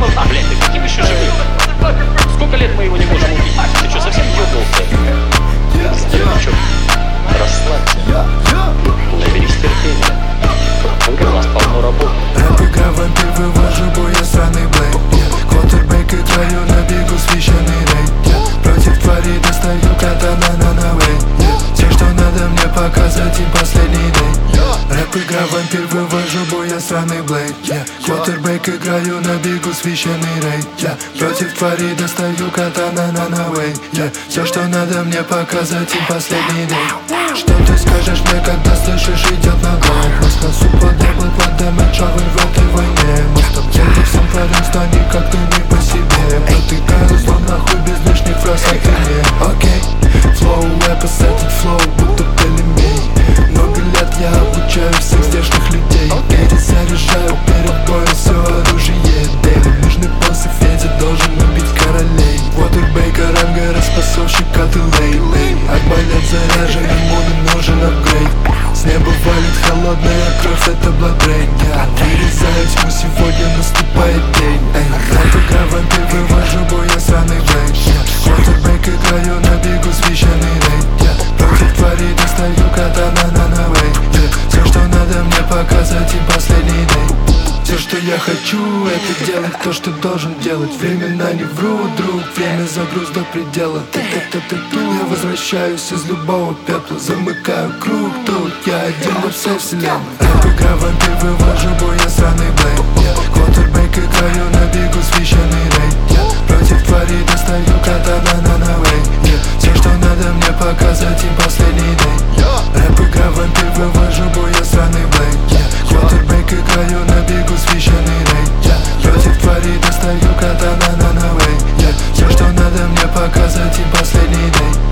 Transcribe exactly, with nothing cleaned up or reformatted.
мы... А, блядь, ты каким еще живым? Сколько лет мы его не можем убить? Ты что, совсем ёбнулся? Старичок, расслабься. Наберись терпения. У нас полно работы. Рэп, игра, вампир, вывожу бой, я сраный блейд. Квотербэк, играю на бегу, священный рейд. Против твари достаю катана на навей. Все, что надо мне показать, им последний день. Рэп, игра, вампир, вывожу бой, я сраный блейд. Квотербэк, играю на бегу, священный рейд. Против твари достаю катана на навей. Все, что надо мне показать, им последний день. Что ты скажешь мне, когда слышишь, идет на год? Нас на супа дабл под дэмэдж, а в этой войне. Мостом где-то всем парень, станет как-то не по себе. Протыкаю зло нахуй без лишних фраз, а ты не. Окей, флоу, эпос, этот флоу, будто пельмень. Много лет я обучаю всех здешних людей. Перезаряжаю перед боем все оружие. Дэйли, нужный босс и Федя должен убить королей. Квотербэка, ранга, распасовщик, от лей. Арбалет заряжен, ему не нужен апгрейд. С неба валит холодная кровь, это бладрейн. Я вырезаю тьму, сегодня наступает день. Рэп, игра, вампир, вывожу бой, я сраный блейд. Квотербэк, играю на бегу, священный рейд. Против твари достаю катана на навей. Все, что надо мне показать, им последний день. Все, что я хочу, это делать то, что должен делать. Времена не врут, друг, время загруз до предела. Я возвращаюсь из любого пепла, замыкаю круг тут, я один во всей вселенной. Рэп, игра, вампир, вывожу бой, я сраный блейд. Квотербэк, играю на бегу, священный рейд. Против твари достаю катана на навей. Все, что надо мне показать, им последний день. Рэп, игра, вампир, вывожу бой, я сраный блейд. Квотербэк, играю на бегу, священный рейд. Против твари достаю катана на навей. Все, что надо мне показать, им последний день.